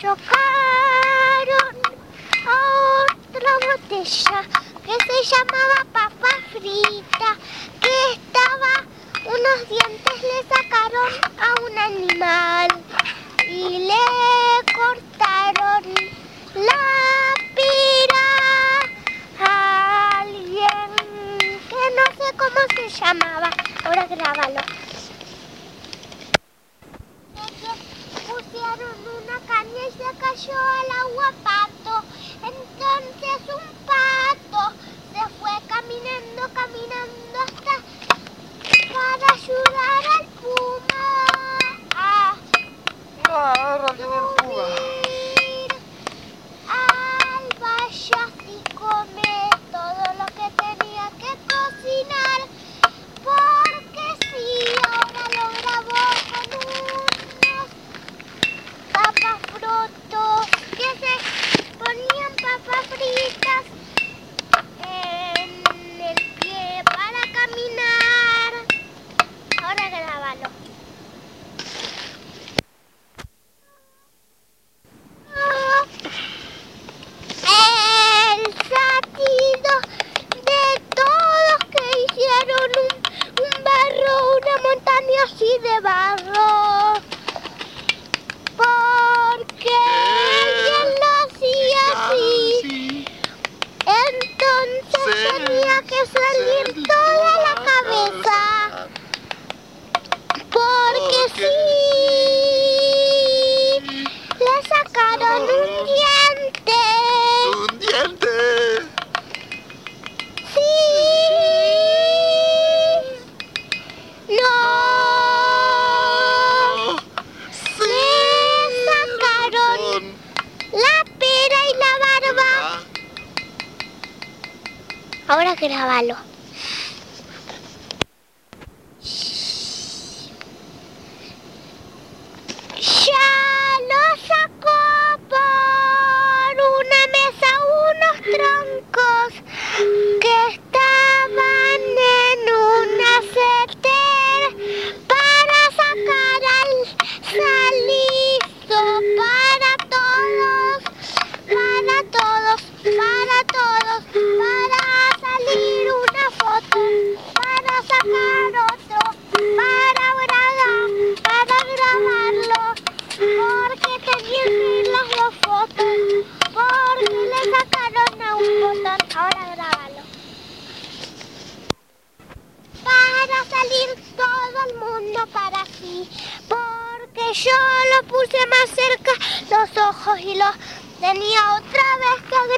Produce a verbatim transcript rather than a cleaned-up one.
chocaron a otra botella que se llamaba papa frita, que estaba, unos dientes le sacaron a un animal y le cortaron la pira a alguien que no sé cómo se llamaba. Ahora grábalo. Pusieron una caña y se cayó al agua pato. Entonces un pato se fue caminando, caminando hasta para ayudar al puma a Ah, subir al valle y comer todo lo que tenía que cocinar. Porque sí, ahora lo grabó con unos papafrotos que se ponían papas fritas en el pie para caminar. Ahora grábalo. El satido de todos que hicieron un, un barro, una montaña así de barro. Porque alguien lo hacía así. Entonces tenía que salir toda la cabeza. Porque sí, le sacaron un diente. ¡Un diente! Sí. No. Le sacaron la pera y la barba. Ahora grábalo. Ya lo sacó por una mesa unos troncos que estaban en una seter para sacar al salizo para todos, para todos, para todos, para salir una foto, para sacar otro, para grabar, para grabarlo, porque tenían que ir las dos fotos, porque le sacaron a un botón. Ahora grábalo. Para salir todo el mundo para sí, porque yo lo puse más cerca los ojos y los tenía otra vez que